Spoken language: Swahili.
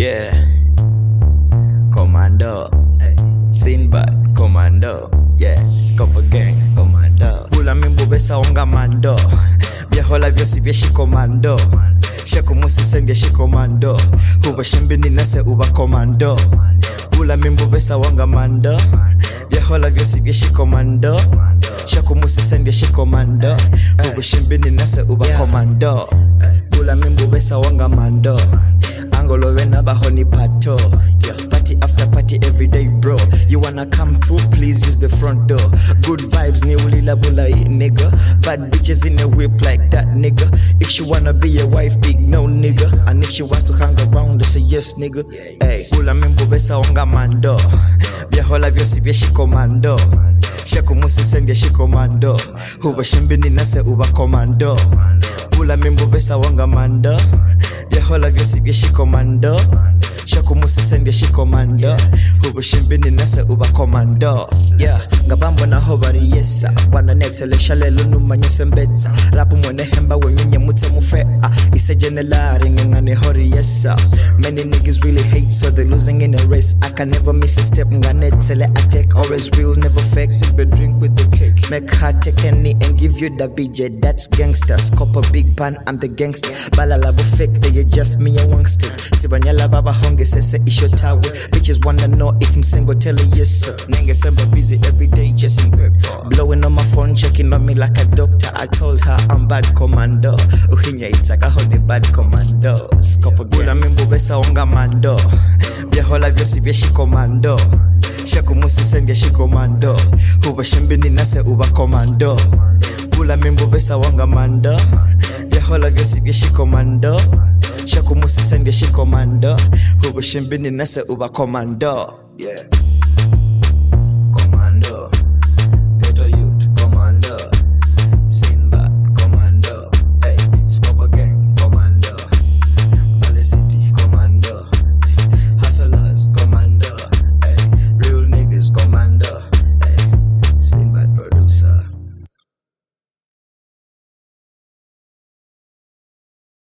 Yeah. Commando. Sinbad. Commando. Yeah. Scoper gang. Commando. Bula mimbo besa onga mando. Vyahola vyosi vyeshi commando. Shaku musi senge shi commando. Huba shimbini nase uba commando. Bula mimbo besa onga mando. Vyahola vyosi vyeshi commando. Shaku musi senge shi commando. Huba shimbini nase uba commando. Bula mimbo besa onga mando. Angolo wena bahoni pato. Yeah, party after party every day, bro. You wanna come through, please use the front door. Good vibes, ni ulila bula nigga. Bad bitches in a whip like that, nigga. If she wanna be a wife, big no, nigga. And if she wants to hang around, they say yes, nigga. Hey, bula mimbo besa onga mando. Vyahola vyosi vyeshi commando. Shaku musi senge shi commando. Huba shimbini nase uba commando. Bula mimbo besa onga mando. Vyahola vyosi vyeshi commando. Shaku musi senge shi commando. Huba shimbini nase uba commando. Yeah, ngabambo na hobari yesa. Wana nexele shalelo numa nyesembeta. Rapu mwene hemba wenye mute mufea. Ise jenelari ngengane hori yesa. Many niggas really hate so they losing in a race. I can never miss a step ngane tele attack. Always real, never fake. Sip a drink with the cake. Make her take any and give you the BJ. That's gangster. Scope a big pan, I'm the gangster. Balalabo fake, they just me and wangsters. Sibanyala baba honge sese isho tawe. Bitches wanna know if I'm single, tell her yes sir. Nenge semba busy every day just in paper. Blowing on my phone, checking on me like a doctor. I told her I'm bad commando. Uhinya itaka honey bad commando. Scope bula mimbo besa onga mando. Vyahola vyosi vyeshi commando. Shaku musi senge shi commando. Huba shimbini nase uba commando. Bula mimbo besa onga mando. Vyahola vyosi vyeshi commando. Shaku musi senge shi commando. Huba shimbini nase uba commando. Yeah.